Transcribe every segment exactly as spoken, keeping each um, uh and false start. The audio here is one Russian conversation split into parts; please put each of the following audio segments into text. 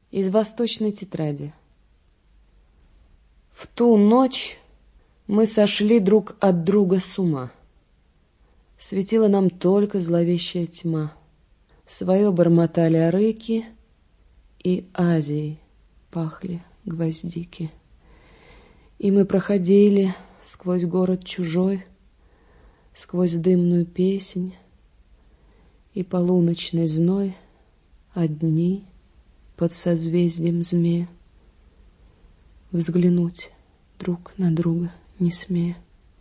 Из восточной тетради. В ту ночь мы сошли друг от друга с ума. Светила нам только зловещая тьма. Свое бормотали арыки, и Азией пахли гвоздики. И мы проходили сквозь город чужой, сквозь дымную песнь и полуночный зной, одни под созвездием змея, взглянуть друг на друга не смея.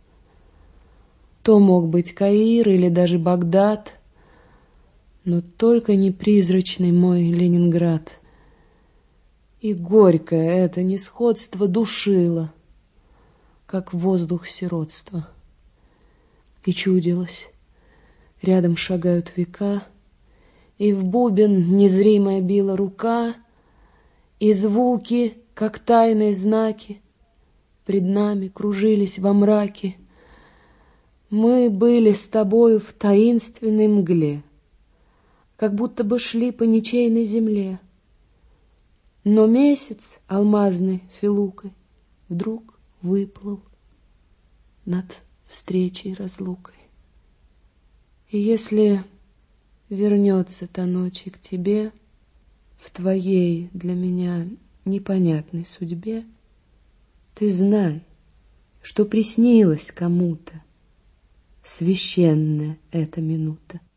То мог быть Каир или даже Багдад, но только не призрачный мой Ленинград. И горькое это несходство душило, как воздух сиротства. И чудилось, рядом шагают века, и в бубен незримая била рука, и звуки, как тайные знаки, пред нами кружились во мраке. Мы были с тобою в таинственной мгле, как будто бы шли по ничейной земле. Но месяц алмазной филукой вдруг выплыл над встречей разлукой. И если вернется та ночь и к тебе, в твоей для меня непонятной судьбе, ты знай, что приснилась кому-то священная эта минута.